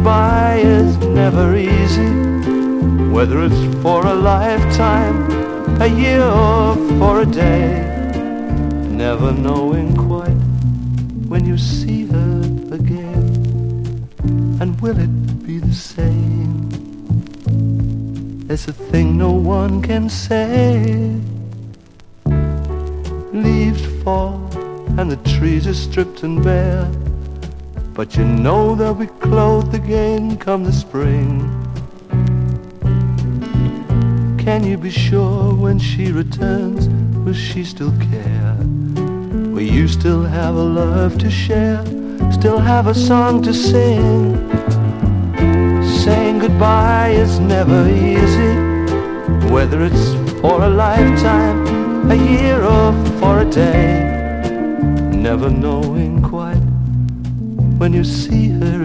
goodbye is never easy, whether it's for a lifetime, a year, or for a day. Never knowing quite when you see her again, and will it be the same? There's a thing no one can say. Leaves fall and the trees are stripped and bare, but you know they'll be clothed again come the spring. Can you be sure when she returns, will she still care? Will you still have a love to share, still have a song to sing? Saying goodbye is never easy, whether it's for a lifetime, a year, or for a day. Never knowing quite when you see her